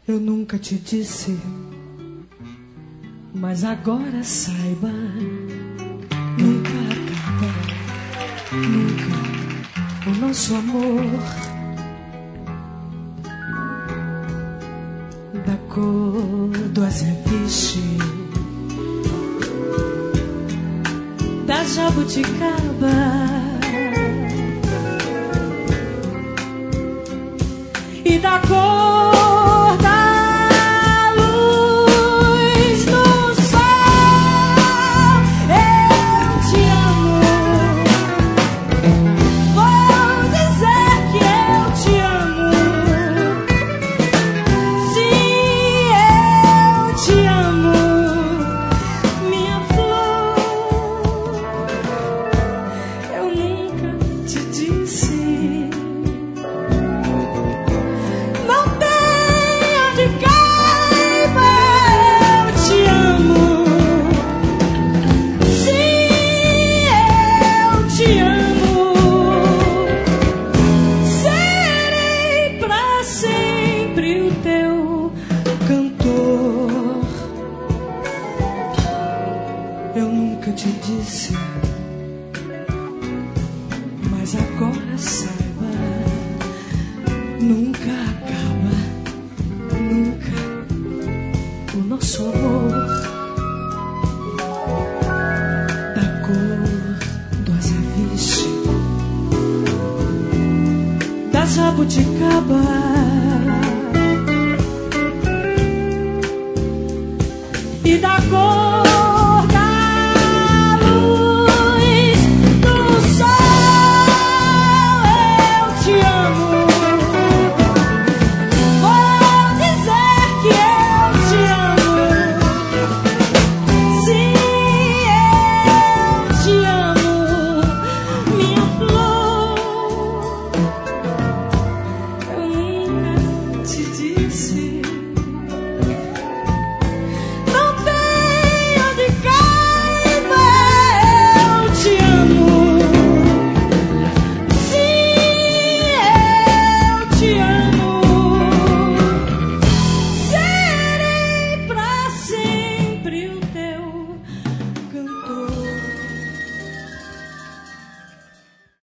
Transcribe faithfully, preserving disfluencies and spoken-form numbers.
Eu nunca te disse, mas agora saiba, nunca acaba, nunca o nosso amor. Da cor do azeviche, da jabuticaba e da cor da luz do sol. Eu te amo, vou dizer que eu te amo. Sim, eu te amo, minha flor. Eu nunca te disse. Eu nunca te disse, mas agora saiba, nunca acaba, nunca o nosso amor. Da cor do azeviche, da jabuticaba